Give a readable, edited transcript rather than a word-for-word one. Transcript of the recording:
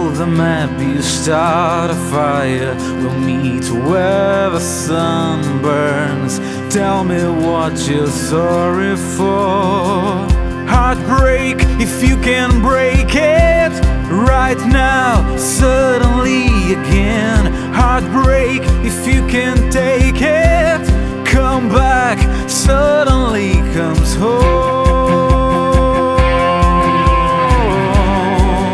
follow the map, you start a fire. We'll meet where the sun burns. Tell me what you're sorry for. Heartbreak, if you can break it,